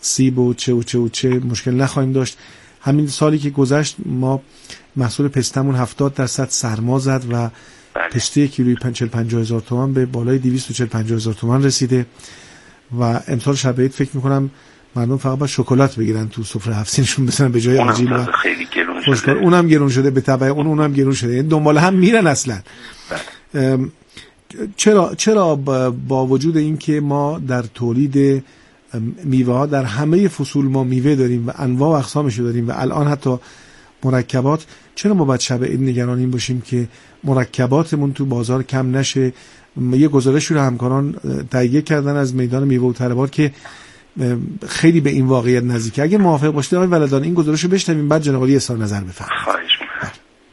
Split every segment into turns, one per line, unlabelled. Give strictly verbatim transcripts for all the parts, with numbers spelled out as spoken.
سیب و چه و چه و چه مشکل نخواهیم داشت. همین سالی که گذشت ما محصول پستمون هفتاد درصد سرما زد و پسته کیلویی چهل پنجاه هزار تومان به بالای دویست و چهل پنجاه هزار تومان رسیده و امسال شب عید فکر میکنم مردم فقط با شکلات بگیرن تو سفره هفت‌سینشون بزنن به جای آجیل و
خیلی گرون
شده. اونم گرون شده به تبع اون اونم گرون شده، یعنی دنبال هم میرن اصلا. چرا چرا با وجود این که ما در تولید میوه ها در همه فصول ما میوه داریم و انواع و اقسامش داریم و الان حتی مرکبات، چرا ما باید شب عید نگران این باشیم که مرکباتمون تو بازار کم نشه؟ یه گزارش رو همکاران تهیه کردن از میدان میوه و تره‌بار که خیلی به این واقعیت نزدیکه. اگه موافق باشید آقای ولدان این گزارش رو بشنویم بعد جناب عالی اظهار نظر بفرمایید.
خواهش می‌کنم.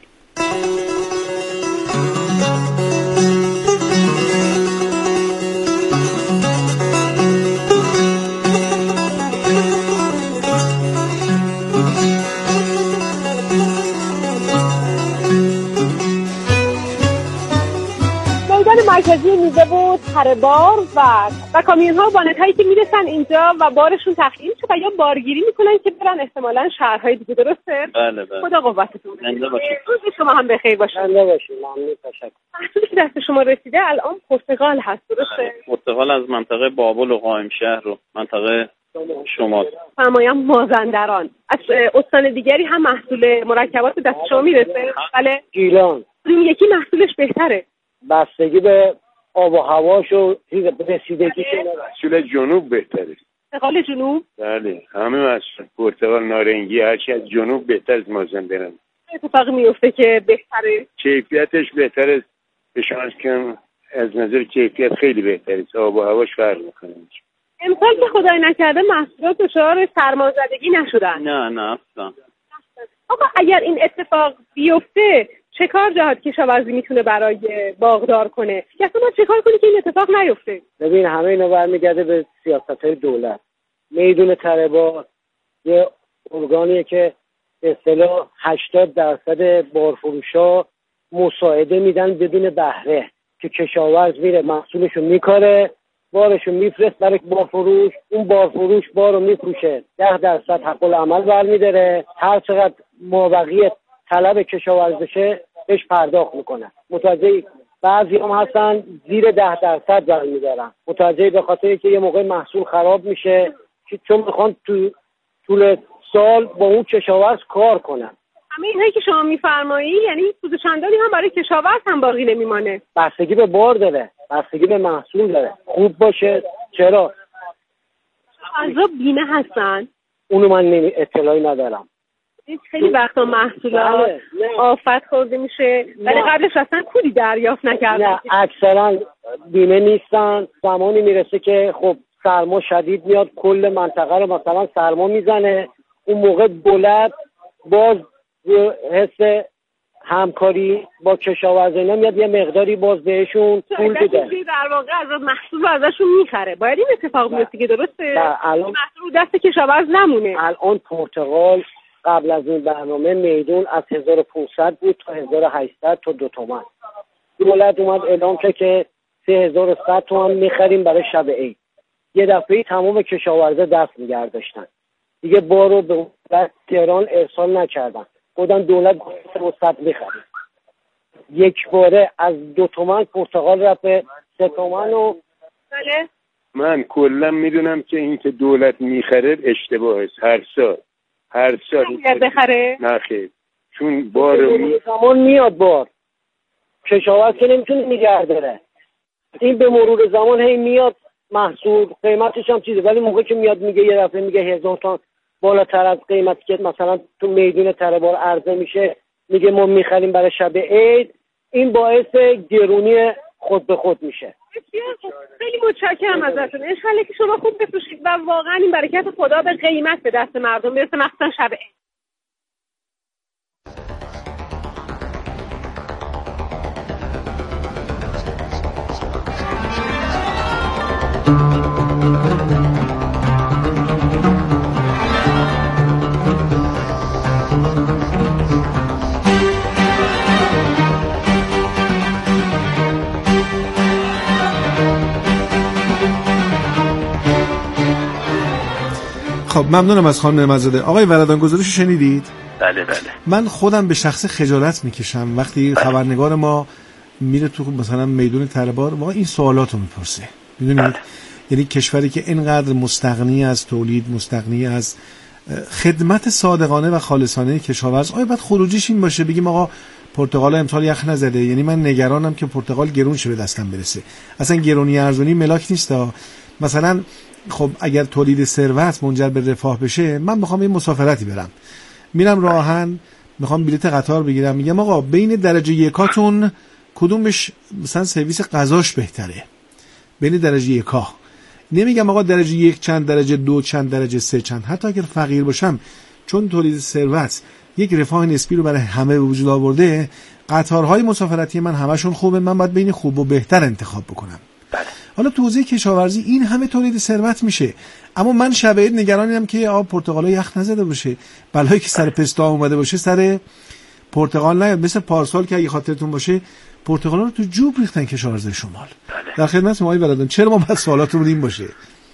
مرکزی میوه و تره‌بار و و کامیون ها و وانت هایی که میرسن اینجا و بارشون تخلیه میشه و یا بارگیری میکنن که برن احتمالاً شهرهای دیگه. درسته؟
بله بله.
خدا قوتتون بده.
زنده باشید.
روز شما هم بخیر باشه.
زنده باشید. ممنون، تشکر.
محصولی که دست شما رسیده الان پرتقال هست، درسته؟
پرتقال از منطقه بابل و قائمشهر و منطقه شمال.
فرمایم مازندران. از استان دیگری هم محصول مرکبات دست شما میرسه؟ بله.
گیلان.
این یکی محصولش بهتره؟
بستگی به آب و هواش و رسیدگیش.
محصول جنوب بهتره.
پرتقال جنوب؟
بله، همه محصول پرتقال نارنگی هرچی از جنوب بهتر از مازندران.
اتفاقی میفته که بهتره؟
کیفیتش بهتره، به شانس که از نظر کیفیت خیلی بهتره، آب و هواش فرق میکنه.
امسال که خدای نکرده محصولات دچار سرمازدگی نشدن؟
نه نه اصلا.
آقا اگر این اتفاق بیفته چه کار جهاد کشاورزی میتونه برای باغدار کنه؟ یا اصلا چه کار کنی که این اتفاق نیفته؟
ببین همه اینا برمیگرده به سیاست‌های دولت. میدون تره‌بار یه ارگانیه که به اصطلاح هشتاد درصد بارفروشا مساعده میدن بدون بهره، که کشاورز میره محصولشو میکاره، بارشو میفرست برای بارفروش، اون بارفروش بارو میفروشه، ده درصد حق العمل برمیداره، هر چقدر مابقی طلب کشاورز بشه بهش پرداخت میکنه. متوجه بعضی هم هستن زیر ده درصد برمیدارن، متوجه به خاطر که یه موقع محصول خراب میشه چون میخوان تو طول سال با اون کشاورز کار کنن.
همه اینهایی که شما میفرمایی یعنی سود چندانی هم برای کشاورز هم باقی نمیمانه؟
بستگی به بار داره، بستگی به محصول داره. خوب باشه. چرا؟
کشاورزا بیمه هستن؟
اونو من نمی اطلاعی ندارم.
خیلی وقتا محصولات آفت خورده میشه ولی قبلش اصلا کودی دریافت نکردن.
نه اکثرا بیمه نیستن. زمانی میرسه که خب سرما شدید میاد، کل منطقه رو مثلا سرما میزنه، اون موقع دولت باز حس همکاری با کشاورزا میاد یه مقداری باز بهشون پول بده،
در واقع از محصول ازشون میخره. باید این اتفاق بیفته که درسته
الان
محصول دست کشاورز نمونه.
الان پرتقال قبل از این برنامه میدون از هزار و پانصد بود تا هزار و هشتصد تا دو تومن. دولت اومد اعلام کرد که سه هزار و صد تومن میخریم برای شب عید. یه دفعه تمام کشاورزا دست نگه داشتن دیگه، بارو به تهران ارسال نکردن، خودن دولت سه و صد میخریم. یک باره از دو تومن پرتقال رفت به سه تومن. و
بله
من کلا میدونم که این که دولت میخره اشتباهه. هر سال هر سال
بخره؟
نه خیر، چون بار می...
زمان میاد بار کشاورز که نمیتونه نگه داره، این به مرور زمان هی میاد محصول قیمتش هم چیزه، ولی موقع که میاد میگه یه دفعه میگه هزار تومان بالاتر از قیمتی که مثلا تو میدون تره‌بار عرضه میشه میگه ما میخریم برای شب عید، این باعث گرونی خود به خود میشه.
خیلی متشکرم ازتون. انشالله که شما خوب بفروشید و واقعا این برکت خدا به قیمت به دست مردم برسه، مخصوصا شب عید.
خب ممنونم از خانم نعمت‌زاده. آقای ولدان گزارش شنیدید؟
بله بله.
من خودم به شخص خجالت میکشم وقتی بله. خبرنگار ما میره تو مثلا میدون تربار واقعا این سوالاتو میپرسه. میدونید بله. یعنی کشوری که اینقدر مستغنی از تولید، مستغنی از خدمت صادقانه و خالصانه کشاورز، آیا بعد خروجیش این باشه بگیم آقا پرتقال امسال یخ نزده؟ یعنی من نگرانم که پرتقال گرون شه به دستم برسه. اصلا گرونی ارزونی ملاک نیست. مثلا خب اگر تولید ثروت منجر به رفاه بشه، من میخوام یه مسافرتی برم، میرم راه آهن میخوام بلیط قطار بگیرم، میگم آقا بین درجه یکاتون کدومش مثلا سرویس غذاش بهتره؟ بین درجه یکا. نمیگم آقا درجه یک چند، درجه دو چند، درجه سه چند. حتی اگر فقیر باشم، چون تولید ثروت یک رفاه نسبی رو برای همه به وجود آورده، قطارهای مسافرتی من همشون خوبه، من باید بین خوب و بهتر انتخاب بکنم.
بله.
حالا تو حوزه کشاورزی این همه تولید ثروت میشه، اما من شبیه نگرانیم که آ پرتقالا یخ نزده باشه، بلایی که سر پستا اومده باشه سر پرتقال نیاد. مثل پارسال که اگه خاطرتون باشه پرتقالا رو تو جوب ریختن کشاورزای شمال.
بله.
در خدمت آقای ولدان، چرا ما بعد سوالاتمون این باشه؟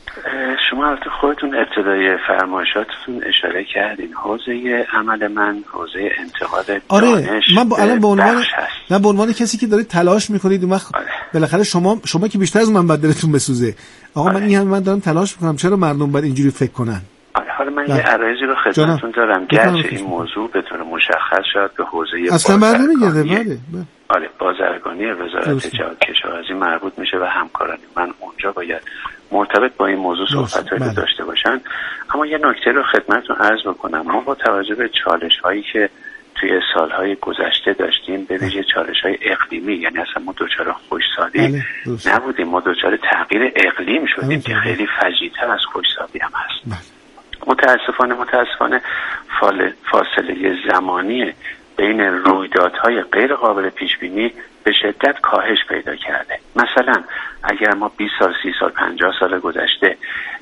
شما البته خودتون ابتدای فرمایشاتتون اشاره کردین حوزه عمل من حوزه انتقاد
آره.
دانش
من با الان به عنوان نه به عنوان کسی که دارید تلاش میکنید اون وقت آره. بالاخره شما شما که بیشتر از من بعد دلتون بسوزه آقا آره. من این هم من دارم تلاش میکنم، چرا مردم باید اینجوری فکر کنن؟
آره. حالا من بله. یه عرایضی رو خدمتتون دارم، گرچه این موضوع به طور مشخص شاید به حوزه
اصلا بعد نمیگرده. بله
آره بازرگانی وزارت تجارت کشاورزی مربوط میشه و همکارانی من اونجا باید مرتبط با این موضوع صحبت‌هایی بله. داشته باشن. اما یه نکته رو خدمتتون عرض بکنم، ما با توجه به چالش‌هایی که توی سال‌های گذشته داشتیم، به ویژه چالش‌های اقلیمی، یعنی اصلا ما دوچار خشکسالی بله. نبودیم، ما دوچار تغییر اقلیم شدیم که خیلی فجیع‌تر از خشکسالی هم هست. بله. متاسفانه متاسفانه فاصله زمانی بین رویدادهای غیر قابل پیش بینی به شدت کاهش پیدا کرده. مثلا اگر ما بیست سال، سی سال، پنجاه سال گذشته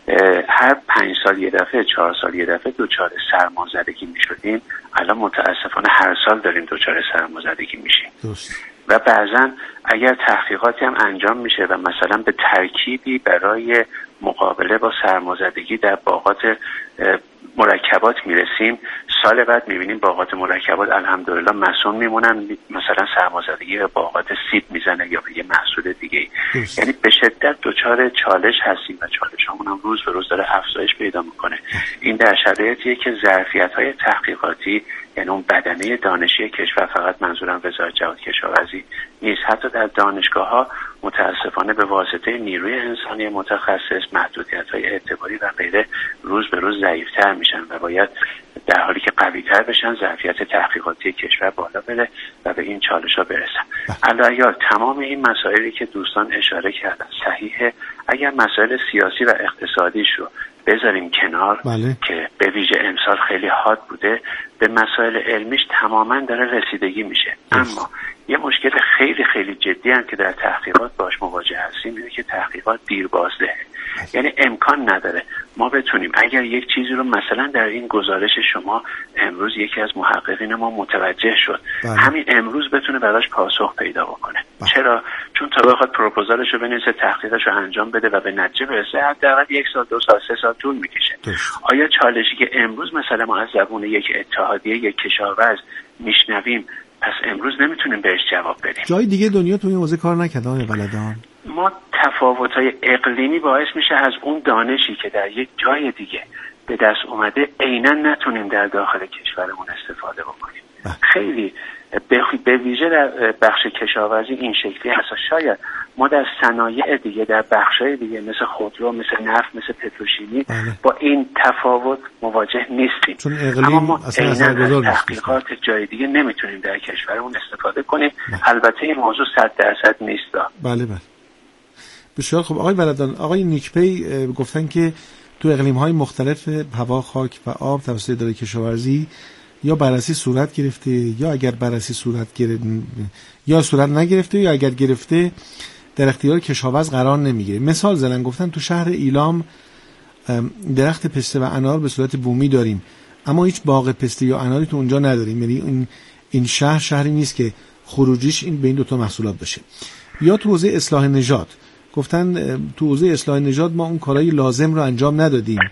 هر پنج سال یه دفعه، چهار سال یه دفعه دوچار سرمازدگی می شدیم، الان متاسفانه هر سال داریم دوچار سرمازدگی میشیم. و بعضا اگر تحقیقاتی هم انجام میشه و مثلا به ترکیبی برای مقابله با سرمازدگی در باغات مرکبات میرسیم، سال بعد میبینیم باغات مرکبات الحمدلله مسون میمونن، مثلا سرمازدگی به باغات سیب میزنه یا به یه محصول دیگه. یعنی به شدت دچار چالش هستیم و چالش همون هم روز به روز داره افزایش پیدا میکنه. این در شرایطیه که ظرفیت‌های تحقیقاتی، یعنی اون بدنه دانشی کشور، فقط منظورم وزارت جهاد کشاورزی نیست، حتی در دانشگاه‌ها متاسفانه به واسطه نیروی انسانی متخصص، محدودیت‌های اعتباری و غیره روز به روز ضعیف‌تر میشن و باید در حالی که قوی‌تر بشن ظرفیت تحقیقاتی کشور بالا بره و به این چالش‌ها برسن. علاوه تمام این مسائلی که دوستان اشاره کردن صحیحه. اگر مسائل سیاسی و اقتصادیش رو بذاریم کنار بله. که به ویژه امسال خیلی حاد بوده، به مسائل علمیش تماماً داره رسیدگی میشه. اما یه مشکل خیلی خیلی جدی هم که در تحقیقات باش مواجه هستیم اینه که تحقیقات دیر بازدهه. یعنی امکان نداره ما بتونیم اگر یک چیزی رو مثلا در این گزارش شما امروز یکی از محققین ما متوجه شد بله. همین امروز بتونه براش پاسخ پیدا بکنه بله. چرا؟ چون تا بخواد پروپوزالش رو بنویسه، تحقیقش رو انجام بده و به نتیجه برسه حداقل یک سال، دو سال، سه سال طول میکشه. آیا چالشی که امروز مثلا ما از زبون یک اتحادیه، یک کشاورز میشنویم، پس امروز نمیتونیم بهش جواب بدیم؟ جای دیگه دنیا تو این حوزه کار نکرده آقای ولدان؟ ما تفاوت‌های اقلیمی باعث میشه از اون دانشی که در یک جای دیگه به دست اومده عیناً نتونیم در داخل کشورمون استفاده بکنیم. بله. خیلی به ویژه در بخش کشاورزی این شکلی هست. شاید ما در صنایع دیگه، در بخش‌های دیگه مثل خودرو، مثل نفت، مثل پتروشیمی بله. با این تفاوت مواجه نیستیم. چون اما ما عیناً تحقیقات جای دیگه نمیتونیم در کشورمون استفاده کنیم. بله. البته این موضوع صد درصد نیست. بله بله. بسیار خوب آقای ولدان. آقای نیکپی گفتن که تو اقلیم‌های مختلف هوا، خاک و آب توسط اداره کشاورزی یا بررسی صورت گرفته، یا اگر بررسی صورت گرفت یا صورت نگرفته، یا اگر گرفته در اختیار کشاورز قرار نمیگیره. مثال زدن، گفتن تو شهر ایلام درخت پسته و انار به صورت بومی داریم، اما هیچ باغ پسته یا اناری تو اونجا نداریم. یعنی این این شهر شهری نیست که خروجیش این بین دو تا محصولات باشه. یا تو حوزه اصلاح نژاد، گفتن تو حوزه اصلاح نژاد ما اون کارهای لازم رو انجام ندادیم،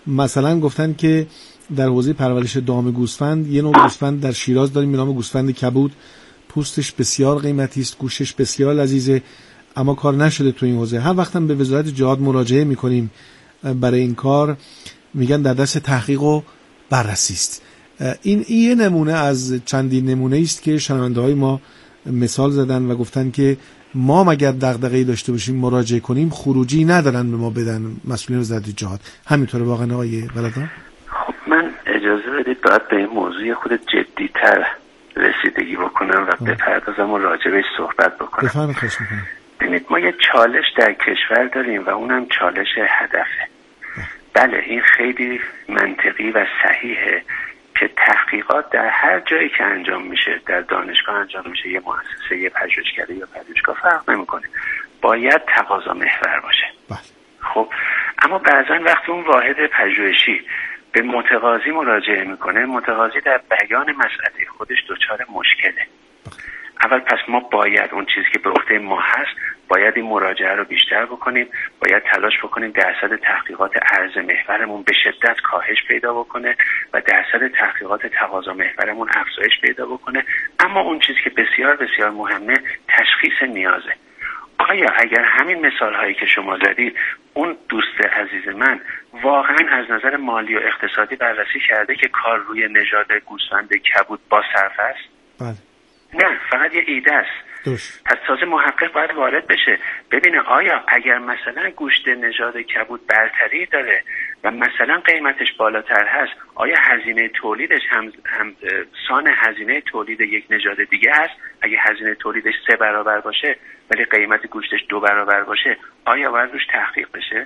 مثلا گفتن که در حوزه پرورش دام گوسفند یه نوع گوسفند در شیراز داریم به نام گوسفند کبود، پوستش بسیار قیمتی است، گوشتش بسیار لذیذه، اما کار نشده تو این حوزه. هر وقتم به وزارت جهاد مراجعه میکنیم برای این کار میگن در دست تحقیق و بررسی است. این یه نمونه از چندین نمونه است که شنونده‌های ما مثال زدن و گفتن که ما مگر دغدغه‌ای داشته باشیم مراجعه کنیم خروجی ندارن به ما بدن مسئولین وزارت جهاد. همینطوره واقعا آقای ولدان؟
خب من اجازه بدید باید به این موضوع خود جدی‌تر رسیدگی بکنم و بپردازم و راجع بهش صحبت بکنم.
بفرمایید. خواهش می‌کنم.
ببینید ما یه چالش در کشور داریم و اونم چالش هدفه. بله این خیلی منطقی و صحیحه که تحقیقات در هر جایی که انجام میشه، در دانشگاه انجام میشه، یه مؤسسه، یه پژوهشکده یا پژوهشگاه فرق نمیکنه، باید تقاضا محور باشه.
بله.
خب اما بعضا وقتی اون واحد پژوهشی به متقاضی مراجعه میکنه، متقاضی در بیان مسئله خودش دچار مشکله. اول پس ما باید اون چیزی که به عهده ما هست باید این مراجعه رو بیشتر بکنیم، باید تلاش بکنیم درصد تحقیقات عرض محورمون به شدت کاهش پیدا بکنه و درصد تحقیقات تقاضا محورمون افزایش پیدا بکنه. اما اون چیزی که بسیار بسیار مهمه تشخیص نیازه. آیا اگر همین مثال هایی که شما زدید اون دوست عزیز من واقعا از نظر مالی و اقتصادی بررسی کرده که کار روی نژاد گوسفند کبود با صرف است؟
بله.
نه، فقط یه ایده است.
دوست.
پس تازه محقق باید وارد بشه ببینه آیا اگر مثلا گوشت نژاد کبود برتری داره و مثلا قیمتش بالاتر هست، آیا هزینه تولیدش هم, هم سان هزینه تولید یک نژاد دیگه هست؟ اگه هزینه تولیدش سه برابر باشه ولی قیمت گوشتش دو برابر باشه، آیا باید روش تحقیق بشه؟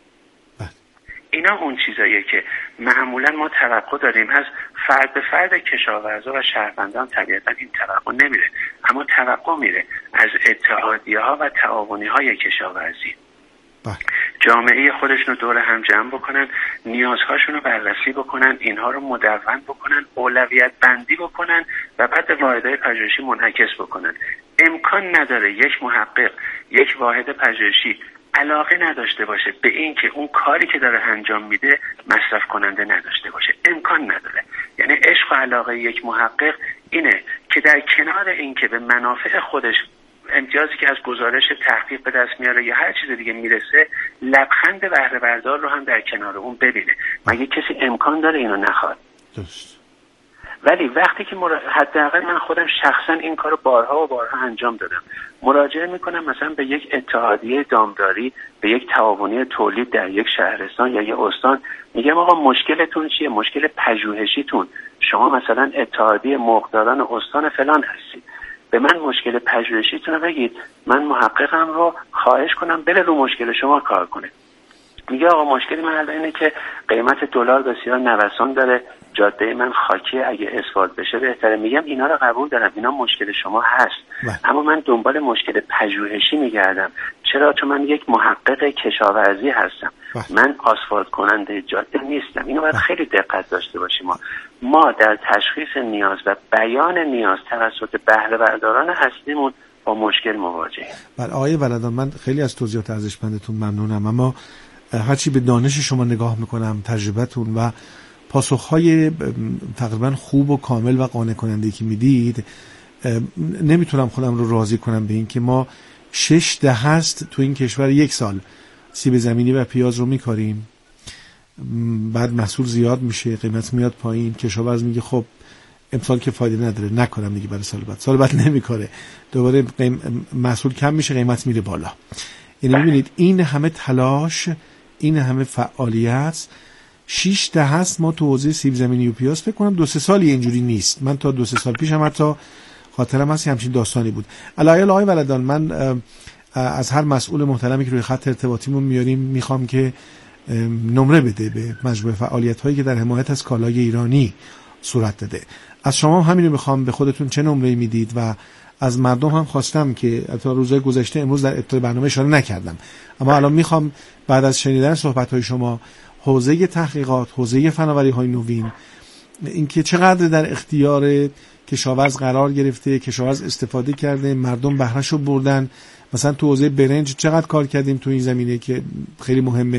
اینا اون چیزاییه که معمولا ما توقع داریم از فرد به فرد کشاورزا و شهروندان. طبیعتا این توقع نمیره، اما توقع میره از اتحادیه ها و تعاونی های کشاورزی.
بله.
جامعه خودشون رو دور هم جمع بکنن، نیازهاشون رو بررسی بکنن، اینها رو مدون بکنن، اولویت بندی بکنن و بعد به واحدهای پژوهشی منعکس بکنن. امکان نداره یک محقق، یک واحد پژوهشی علاقه نداشته باشه به این که اون کاری که داره انجام میده مصرف کننده نداشته باشه. امکان نداره. یعنی عشق و علاقه یک محقق اینه که در کنار این که به منافع خودش امتیازی که از گزارش تحقیق به دست میاره یا هر چیز دیگه میرسه، لبخند بهره بردار رو هم در کنار اون ببینه. مگه کسی امکان داره اینو نخواد؟
درست.
ولی وقتی که مرا... حداقل من خودم شخصا این کارو بارها و بارها انجام دادم، مراجعه میکنم مثلا به یک اتحادیه دامداری، به یک تعاونی تولید در یک شهرستان یا یک استان، میگم آقا مشکلتون چیه؟ مشکل پژوهشیتون، شما مثلا اتحادیه مرغداران استان فلان هستید، به من مشکل پژوهشیتون رو بگید، من محققم رو خواهش کنم بره رو مشکل شما کار کنه. میگه آقا مشکلی من الان اینه که قیمت دلار بسیار نوسان داره، جاده من خاکیه، اگه اسفالت بشه بهتره. میگم اینا رو قبول دارم، اینا مشکل شما هست، بله. اما من دنبال مشکل پژوهشی میگردم. چرا؟ چون من یک محقق کشاورزی هستم، بله. من آسفالت کننده جاده نیستم. اینو باید بله. خیلی دقت داشته باشیم. ما ما در تشخیص نیاز و بیان نیاز توسط بهره برداران اصلیمون با مشکل مواجهیم.
بله آقای ولدان، من خیلی از توضیحات ارزشمندتون ممنونم، اما هرچی به دانش شما نگاه میکنم، تجربتون و پاسخهای تقریبا خوب و کامل و قانع کننده که میدید، نمیتونم خودم رو راضی کنم به این که ما شش ده هست تو این کشور یک سال سیب زمینی و پیاز رو میکاریم، بعد محصول زیاد میشه، قیمت میاد پایین، کشاورز میگه خب امسال که فایده نداره نکنم دیگه، برای سال بعد سال بعد نمیکاره، دوباره محصول کم میشه، قیمت میره بالا. یعنی ببینید این همه تلاش، این همه فعالیت، شش ده هست ما تو حوزه سیب زمینی و پیاز. فکر کنم دو سه سالی اینجوری نیست. من تا دو سه سال پیشم حتی خاطرم هست همچین داستانی بود. علایل آقای ولدان، من از هر مسئول محترمی که روی خط ارتباطیمون میاریم میخوام که نمره بده به مجموعه فعالیت‌هایی که در حمایت از کالای ایرانی صورت داده. از شما هم همین رو میخوام، به خودتون چه نمره میدید؟ و از مردم هم خواستم که تا روزهای گذشته، امروز در ابتدای برنامه اشاره نکردم، اما الان میخوام بعد از شنیدن صحبت‌های شما، حوزه تحقیقات، حوزه فناوری‌های نوین، اینکه چقدر در اختیار کشاورز قرار گرفته، کشاورز استفاده کرده، مردم بهره‌شو بردن. مثلا تو حوزه برنج چقدر کار کردیم تو این زمینه که خیلی مهمه،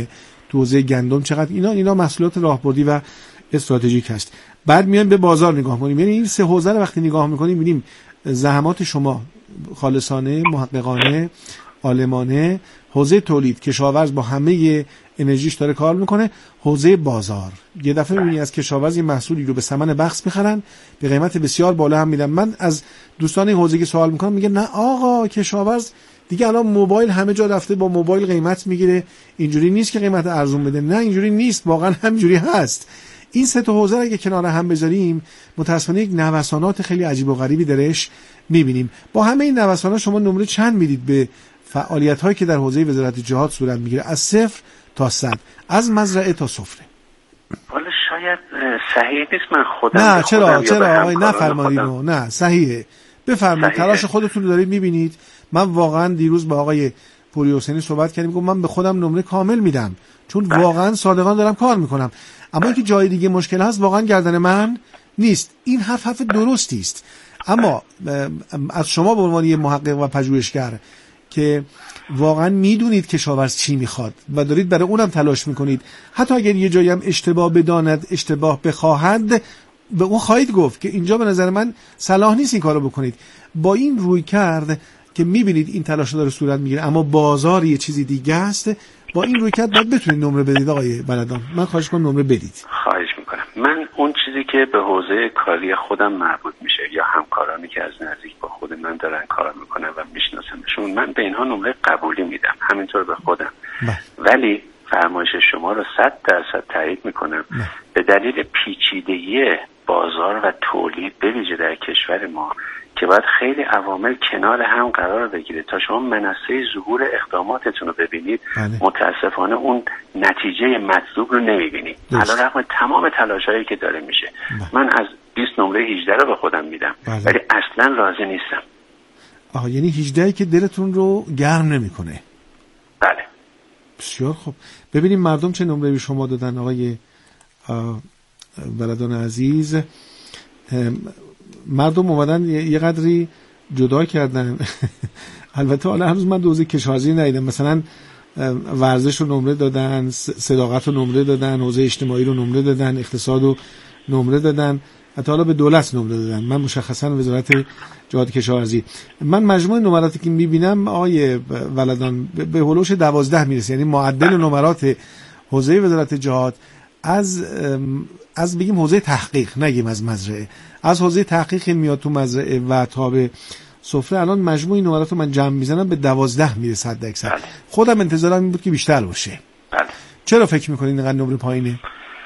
تو حوزه گندم چقدر، اینا اینا محصولات راهبردی و استراتژیک هست. بعد میایم به بازار نگاه کنیم، یعنی این سه حوزه رو وقتی نگاه میکنیم میبینیم زحمات شما خالصانه، محققانه، عالمانه، حوزه تولید کشاورز با همه انرژیش داره کار میکنه، حوزه بازار یه دفعه میبینی از کشاورز یه محصولی رو به ثمن بخس میخرن، به قیمت بسیار بالا هم میدن. من از دوستان این حوزه که سوال میکنم میگه نه آقا کشاورز دیگه الان موبایل همه جا رفته، با موبایل قیمت میگیره، اینجوری نیست که قیمت ارزون بده. نه اینجوری نیست، واقعا همینجوری هست. این سه تا حوزه اگه کنار هم بذاریم متأسفانه یک نوسانات خیلی عجیب و غریبی درش میبینیم. با همه این نوسانات شما نمره چند میدید به فعالیت هایی که در حوزه وزارت جهاد صورت میگیره، از صفر تا صد، از مزرعه تا سفره؟
حالا شاید صحیح نیست من خودم
نه چرا چرا آقای نفرمایید رو نه صحیحه، بفرمایید. تلاش خودتون رو دارید میبینید. من واقعا دیروز با آقای پوری حسینی صحبت کردیم، گفت من به خودم نمره کامل میدم چون بله. واقعا صادقانه دارم کار میکنم. اما اینکه جای دیگه مشکل هست واقعا گردن من نیست. این حرف حرف درستی است. اما از شما به عنوان یه محقق و پژوهشگر که واقعا میدونید کشاورز چی میخواد و دارید برای اونم تلاش میکنید، حتی اگر یه جایی هم اشتباه بداند، اشتباه بخواهد، به اون خواهید گفت که اینجا به نظر من صلاح نیست این کارو بکنید. با این روی کرد که میبینید این تلاش داره صورت میگیره اما بازار یه چیزی دیگه است، با این روی کرد باید بتونید نمره بدید. آقای بلدان من خواهش کنم نمره بدید.
خواهش میکنم. من اون چیزی که به حوزه کاری خودم مربوط میشه یا همکارانی که از نزدیک با خود من دارن کار میکنن و میشناسمشون، من به اینها نمره قبولی میدم، همینطور به خودم. بله. ولی فرمایش شما رو صد درصد تایید میکنم. بله. به دلیل پیچیدگی بازار و تولید به ویژه در کشور ما که باید خیلی عوامل کنار هم قرار بگیره تا شما منصه ظهور اقداماتتون رو ببینید. بله. متاسفانه اون نتیجه مطلوب رو نمیبینید علیرغم تمام تلاشایی که داره میشه. بله. من از بیست نمره هجده رو به خودم میدم. بله. ولی اصلا راضی نیستم.
آها، یعنی هجده که دلتون رو گرم نمیکنه.
بله.
بسیار خوب. ببینیم مردم چه نمره به شما دادن آقای بلدان عزیز. مردم اومدن یه قدری جدا کردن. البته حالا هنوز من دوزه کشاورزی ندیدم، مثلا ورزش رو نمره دادن، صداقت رو نمره دادن، حوزه اجتماعی رو نمره دادن، اقتصاد رو نمره دادن، حتی حالا به دولت نمره دادن. من مشخصا وزارت جهاد کشاورزی، من مجموع نمراتی که میبینم آقای ولدان به هولوش دوازده میرسه، یعنی معدل نمرات حوزه وزارت جهاد از از بگیم حوزه تحقیق، نگیم از مزرعه، از حوزه تحقیق میاد تو مزرعه و تا به سفره، الان مجموع نمرات رو من جمع میزنم به دوازده میرسه حد اکثر. خودم انتظارم این بود که بیشتر باشه. بله. چرا فکر میکنید اینقدر نمره پایینه؟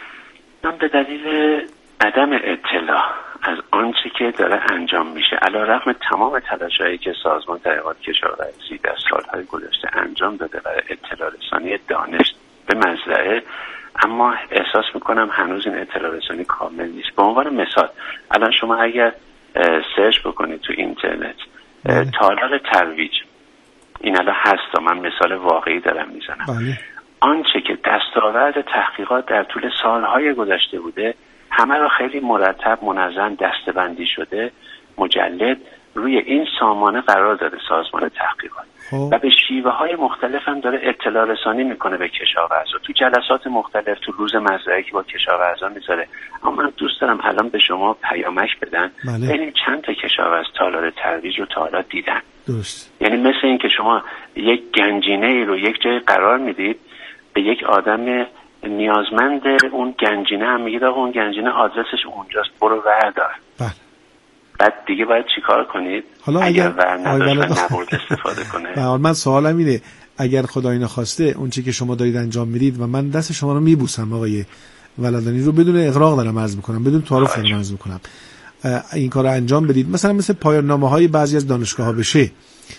من به دلیل عدم اطلاع از آنچه که داره انجام میشه، علیرغم تمام تلاشایی که سازمان تحقیقات کشاورزی در سالهای گذشته انجام داده برای اطلاع رسانی دانش به مزرعه، اما احساس میکنم هنوز این اطلاع رسانی کامل نیست. به عنوان مثال الان شما اگر سرچ بکنید تو اینترنت تالار ترویج، این الان هست، من مثال واقعی دارم میزنم. بله. آنچه که دستاورد تحقیقات در طول سالهای گذشته بوده همه را خیلی مرتب منظم دسته‌بندی شده، مجلد روی این سامانه قرار داده سازمان تحقیقات. خوب. و به شیوه های مختلف هم داره اطلاع رسانی میکنه به کشاورزا، تو جلسات مختلف، تو روز مزرعه که با کشاورزا میذاره. اما من دوست دارم الان به شما پیامک بدن ببینید چند تا کشاورز تالار ترویج رو تا حالا دیدن.
درست.
یعنی مثل این که شما یک گنجینه ای رو یک جای قرار میدید، به یک آدم نیازمند اون گنجینه هم میگید آقا اون گنجینه آدرسش اونجاست، برو وردار. بله. بعد دیگه باید چیکار کنید؟
حالا اگر, اگر
ور نداشت نبرد استفاده کنه.
حالا من سوالم اینه، اگر خدای نخواسته اون چی که شما دارید انجام میدید و من دست شما رو میبوسم آقای ولدانی رو، بدون اغراق دارم عرض میکنم، بدون تعارف دارم عرض میکنم، این کارو انجام بدید. مثلا مثل پایان‌نامه‌های بعضی از دانشگاه‌ها بشه،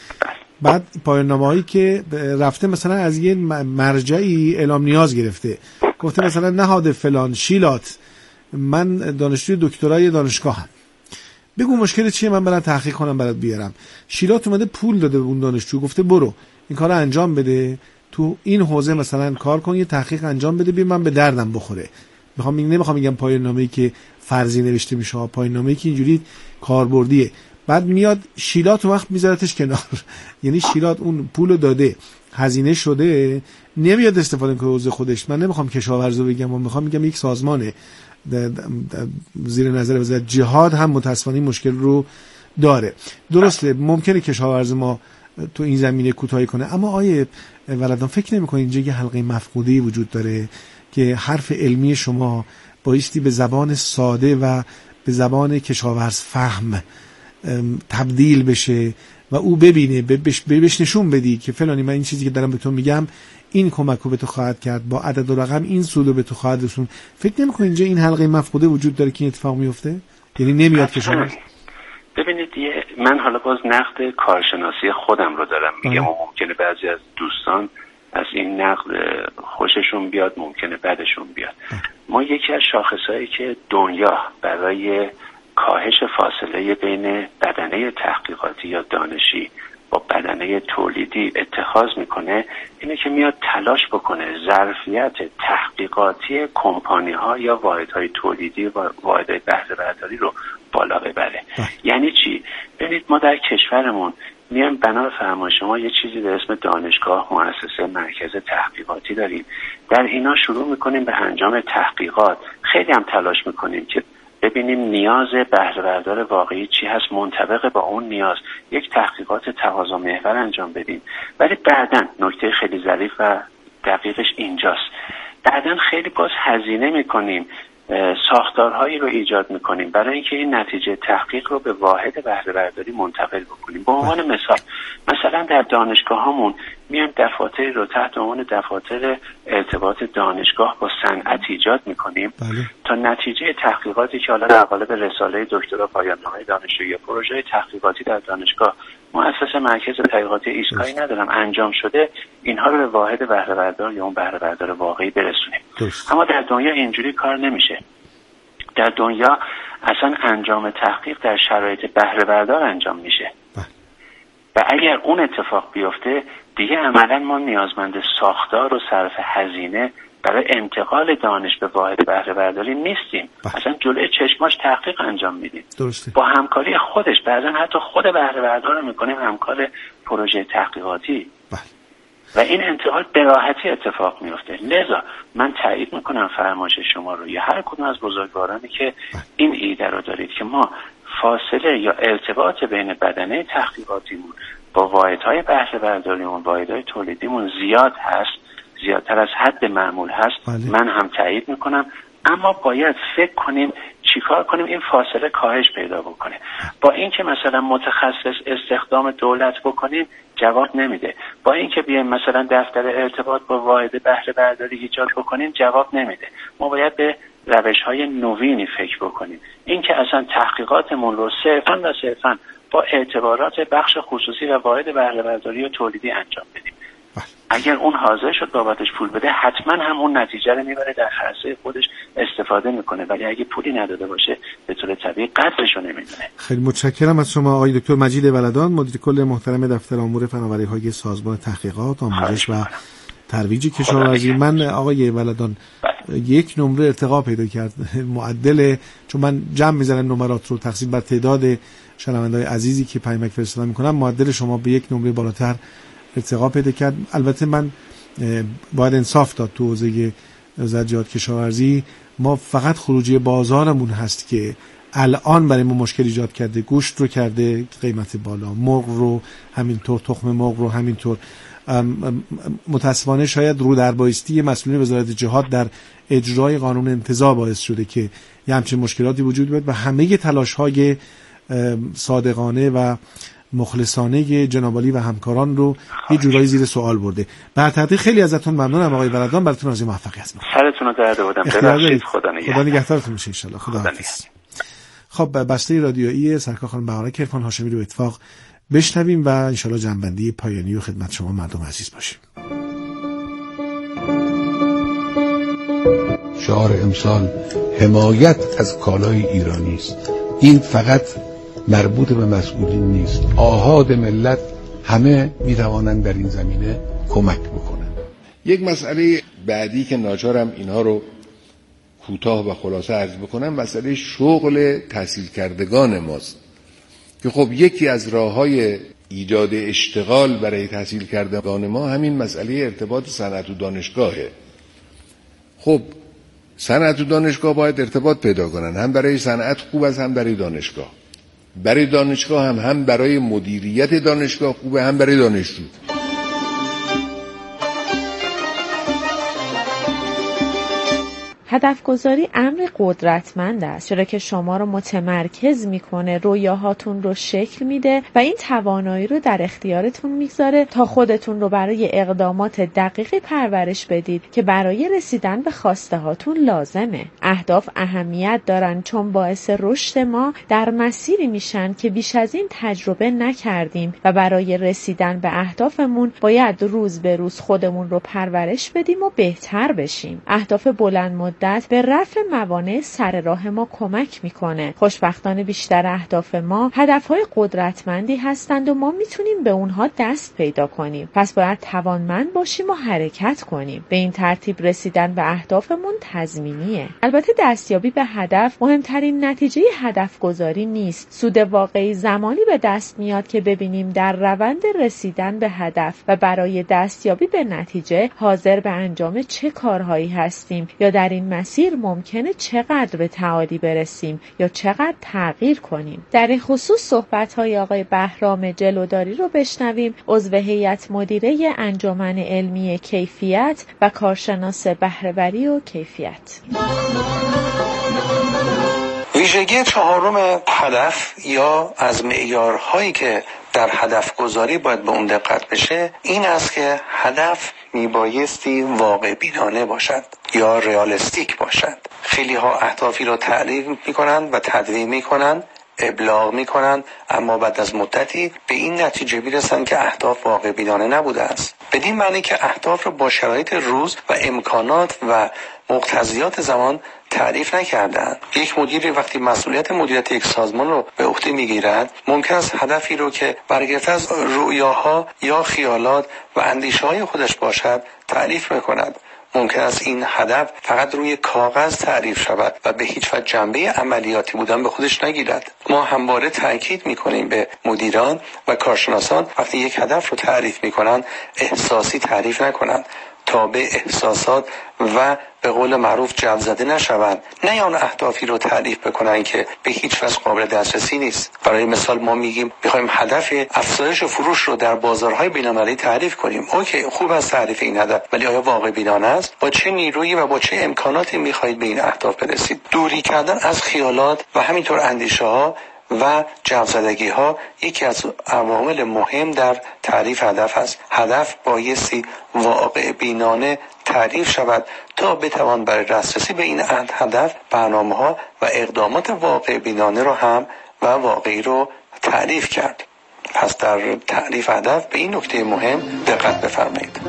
بعد پایان‌نامه‌هایی که رفته مثلا از یه مرجعی اعلام نیاز گرفته، گفته مثلا نهاد فلان شیلات من دانشجوی دکترای دانشگاهم، بگو مشکل چیه من برام تحقیق کنم برات بیارم. شیلات اومده پول داده به اون دانشجو، گفته برو این کارو انجام بده، تو این حوزه مثلا کار کن، یه تحقیق انجام بده، ببین من به دردم بخوره. میخوام نمیخوام بگم پایان‌نامه‌ای که فرضی نوشته میشه، پایان‌نامه‌ای که اینجوری کاربردیه. بعد میاد شیلات وقت میذارتش کنار. یعنی شیلات اون پولو داده، هزینه شده، نمیاد استفاده کنه حوزه خودش. من نمیخوام کشاورزو بگم، من میخوام بگم یک سازمانه زیر نظر وزارت جهاد هم متاسفانه مشکل رو داره. درسته ممکنه کشاورز ما تو این زمینه کوتاهی کنه، اما آیه ولدان فکر نمی‌کنید اینجا یه حلقه مفقوده‌ای وجود داره که حرف علمی شما بایستی به زبان ساده و به زبان کشاورز فهم تبدیل بشه و او ببینه، بهش نشون بدی که فلانی من این چیزی که دارم به تو میگم این کمک رو به تو خواهد کرد، با عدد و رقم این سود رو به تو خواهد رسون. فکر نمی‌کنید اینجا این حلقه مفقوده وجود داره که این اتفاق میفته؟ یعنی نمیاد کشاورز.
ببینید یه من حالا باز نقد کارشناسی خودم رو دارم میگم و ممکنه بعضی از دوستان از این نقد خوششون بیاد، ممکنه بدشون بیاد. ما یکی از شاخصهایی که دنیا برای کاهش فاصله بین بدنه تحقیقاتی یا دانشی با بدنه تولیدی اتخاذ میکنه اینه که میاد تلاش بکنه ظرفیت تحقیقاتی کمپانی ها یا واحدهای تولیدی و واحدهای بهره برداری رو بالا ببره. یعنی چی؟ ببینید ما در کشورمون میایم بنا فرمای شما یه چیزی به اسم دانشگاه، مؤسسه، مرکز تحقیقاتی داریم. در اینا شروع میکنیم به انجام تحقیقات. خیلی هم تلاش میکنیم که ببینیم نیاز بهره بردار واقعی چی هست، منطبق با اون نیاز یک تحقیقات تقاضا محور انجام بدیم. ولی بعدن نکته خیلی ظریف و دقیقش اینجاست، بعدن خیلی باز هزینه میکنیم، ساختارهایی رو ایجاد میکنیم برای اینکه این نتیجه تحقیق رو به واحد بهره برداری منتقل بکنیم. به عنوان مثال مثلا در دانشگاه هامون میایم دفاتری رو تحت عنوان دفاتر ارتباط دانشگاه با صنعت ایجاد میکنیم بله. تا نتیجه تحقیقاتی که حالا در قالب رساله دکترا، پایان نامه دانشجویی یا پروژه تحقیقاتی در دانشگاه، مؤسسه مرکز تحقیقاتی ایستگاهی ندارم انجام شده، اینها رو به واحد بهره بردار یا اون بهره بردار واقعی برسونیم. درست. اما در دنیا اینجوری کار نمیشه. در دنیا اصلا انجام تحقیق در شرایط بهره بردار انجام میشه بله. و اگر اون اتفاق بیفته دیگه عملا ما نیازمند ساختار و صرف هزینه برای انتقال دانش به واحد بهره برداری نیستیم. بله. اصلا جلوی چشماش تحقیق انجام میدیم. درسته. با همکاری خودش، بعضا حتی خود بهره بردار رو میکنیم همکار پروژه تحقیقاتی. بله. و این انتقال به راحتی اتفاق میفته. لذا من تایید میکنم فرمایش شما رو یا هر کدوم از بزرگوارانی که بله. این ایده رو دارید که ما فاصله یا ارتباط بین بدنه تحقیقاتیمون با واحدهای بهره برداریمون، واحدهای تولیدیمون زیاد هست، زیادتر از حد معمول هست. بله. من هم تایید میکنم، اما باید فکر کنیم چیکار کنیم این فاصله کاهش پیدا بکنه. با اینکه مثلا متخصص استخدام دولت بکنیم جواب نمیده، با اینکه بیایم مثلا دفتر ارتباط با واحد بهره برداری ایجاد بکنیم جواب نمیده. ما باید به روش‌های نوینی فکر بکنیم. اینکه اصلا تحقیقاتمون رو صرفاً و صرفاً با اعتبارات بخش خصوصی و واحد بهره برداری و تولیدی انجام بدیم. اگر اون حاضر شد بابتش پول بده حتما هم اون نتیجه رو میبره در خرسه خودش استفاده میکنه، ولی اگه پولی نداده باشه به طور طبیعی قدرش رو نمیدونه. خیلی متشکرم از شما آقای دکتر مجید ولدان، مدیر کل محترم دفتر امور فناوری‌های سازمان تحقیقات، آموزش و ترویج کشاورزی. من آقای ولدان بله. یک نمره ارتقا پیدا کرد معدل، چون من جمع میزنم نمرات رو تقسیم بر تعداد شنونده‌های عزیزی که پیامک فرستادن میکنم، معدل شما به یک نمره بالاتر ارتقا پیدا کرد. البته من باید انصاف داد تو حوزه وزارت جهاد کشاورزی ما فقط خروجی بازارمون هست که الان برای ما مشکل ایجاد کرده. گوشت رو کرده قیمت بالا، مرغ رو همینطور، تخم مرغ رو همینطور. متاسفانه شاید رو در بایستی مسئولین وزارت جهاد در اجرای قانون انتزاع باعث شده که یه همچین مشکلاتی وجود بیاد و همه تلاش‌های صادقانه و مخلصانه جناب عالی و همکاران رو یه جورایی زیر سوال برده. بر تحقیق خیلی ازتون ممنونم آقای ولدان، براتون آرزوی موفقیت می‌کنم. سرتون رو درد آوردم. ببخشید. خدا نگهدار. خدا نگهدارتون باشه ان شاء الله. خدا حافظ. خب بسته رادیویی سرکار خانم بهارک عرفان هاشمی رو اتفاق بشنویم و ان شاء الله جنبندی پایانی و خدمت شما مردم عزیز باشیم.
شعار امسال حمایت از کالای ایرانی است. این فقط مربوط به مسئولین نیست، آحاد ملت همه میتوانند در این زمینه کمک بکنند.
یک مسئله بعدی که ناچارم اینها رو کوتاه و خلاصه عرض بکنم مسئله شغل تحصیل کردگان ماست. که خب یکی از راه‌های ایجاد اشتغال برای تحصیل کردگان ما همین مسئله ارتباط صنعت و دانشگاهه. خب صنعت و دانشگاه باید ارتباط پیدا کنن، هم برای صنعت خوب است هم برای دانشگاه. برای دانشگاه هم هم برای مدیریت دانشگاه خوبه، هم برای دانشجو.
هدف گذاری امر قدرتمند است، چرا که شما رو متمرکز میکنه، رویاهاتون رو شکل میده و این توانایی رو در اختیارتون میگذاره تا خودتون رو برای اقدامات دقیقی پرورش بدید که برای رسیدن به خواسته هاتون لازمه. اهداف اهمیت دارن چون باعث رشد ما در مسیری میشن که بیش از این تجربه نکردیم و برای رسیدن به اهدافمون باید روز به روز خودمون رو پرورش بدیم و بهتر بشیم. اهداف بلند مدت به رفع موانع سر راه ما کمک میکنه. خوشبختانه بیشتر اهداف ما هدفهای قدرتمندی هستند و ما میتونیم به اونها دست پیدا کنیم. پس باید توانمند باشیم و حرکت کنیم. به این ترتیب رسیدن به اهدافمون تضمینیه. البته دستیابی به هدف مهمترین نتیجه هدف گذاری نیست. سود واقعی زمانی به دست میاد که ببینیم در روند رسیدن به هدف و برای دستیابی به نتیجه حاضر به انجام چه کارهایی هستیم یا در این مسیر ممکنه چقدر به تعالی برسیم یا چقدر تغییر کنیم. در این خصوص صحبت‌های آقای بهرام جلوداری رو بشنویم، عضو هیئت مدیره انجمن علمی کیفیت و کارشناس بهره‌وری و کیفیت.
ویژگی چهارم هدف یا از معیارهایی که در هدف گذاری باید به اون دقت بشه این است که هدف میبایستی واقع بینانه باشد یا ریالستیک باشد. خیلی ها اهدافی رو تعریف میکنند و تدوین میکنند، ابلاغ میکنند، اما بعد از مدتی به این نتیجه میرسند که اهداف واقع بینانه نبوده است. بدین معنی که اهداف رو با شرایط روز و امکانات و مقتضیات زمان تعریف نکردند. یک مدیر وقتی مسئولیت مدیریت یک سازمان رو به عهده میگیرد ممکن است هدفی رو که برگرفته از رؤیاها یا خیالات و اندیشه‌های خودش باشد تعریف میکند. ممکن است این هدف فقط روی کاغذ تعریف شود و به هیچ وجه جنبه عملیاتی بودن به خودش نگیرد. ما همواره تاکید میکنیم به مدیران و کارشناسان وقتی یک هدف رو تعریف میکنن احساسی تعریف نکنند، تابع احساسات و به قول معروف جو زده نشوند. نه آن اهدافی رو تعریف بکنن که به هیچ وجه قابل دسترسی نیست. برای مثال ما میگیم میخوایم هدف افزایش فروش رو در بازارهای بین‌المللی تعریف کنیم. اوکی، خوب است تعریف این هدف، ولی آیا واقع بینانه است؟ با چه نیرویی و با چه امکاناتی میخواهید به این اهداف برسید؟ دوری کردن از خیالات و همینطور اندیشه ها و جوزدگی ها یکی از عوامل مهم در تعریف هدف است. هدف بایستی واقع بینانه تعریف شود تا بتوان برای دسترسی به این هدف برنامه ها و اقدامات واقع بینانه رو هم و واقعی رو تعریف کرد. پس در تعریف هدف به این نکته مهم دقت بفرمایید.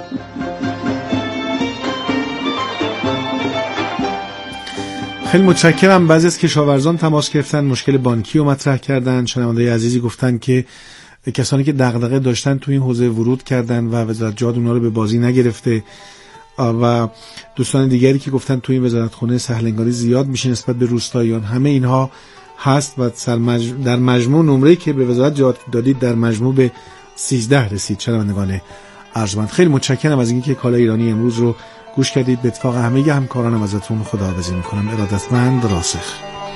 خیلی متشکرم. بعضی از کشاورزان تماس گرفتن، مشکل بانکی رو مطرح کردن. شنونده عزیزی گفتن که کسانی که دغدغه داشتن تو این حوزه ورود کردن و وزارت جهاد اونا رو به بازی نگرفته و دوستان دیگری که گفتن تو این وزارتخونه سهلنگاری زیاد میشه نسبت به روستاییان. همه اینها هست و در مجموع نمره‌ای که به وزارت جهاد دادید در مجموع به سیزده رسید. شنوندگان ارجمند، خیلی متشکرم از اینکه کالای ایرانی امروز رو گوش کردید. به اتفاق همه همکارانم ازتون خداحافظی میکنم. ارادتمند، راسخ.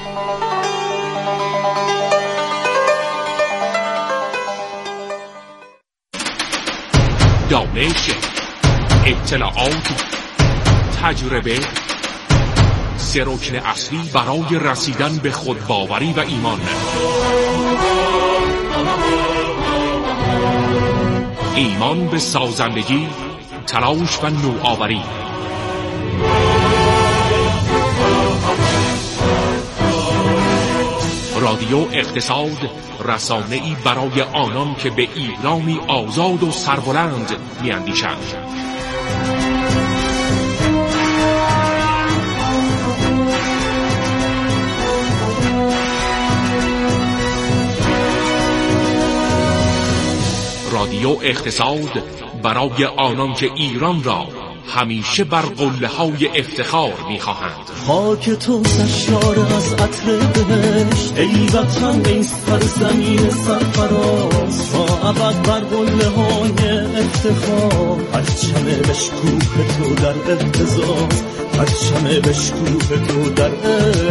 دانش، اطلاعات، تجربه، سه رکن اصلی برای رسیدن به خودباوری و ایمان. ایمان به سازندگی، تلاش و نوآوری. رادیو اقتصاد، رسانه‌ای برای آنان که به ایرانی آزاد و سربلند می‌اندیشند. رادیو اقتصاد برای آنان که ایران را همیشه بر قله های افتخار میخواهند.
خاک تو سرشار از عطر بهشت، ای وطن ای سرزمین سرفراز، تا ابد بر قله های افتخار، پرچم بشکوه تو در اعتزاز، پرچم بشکوه تو در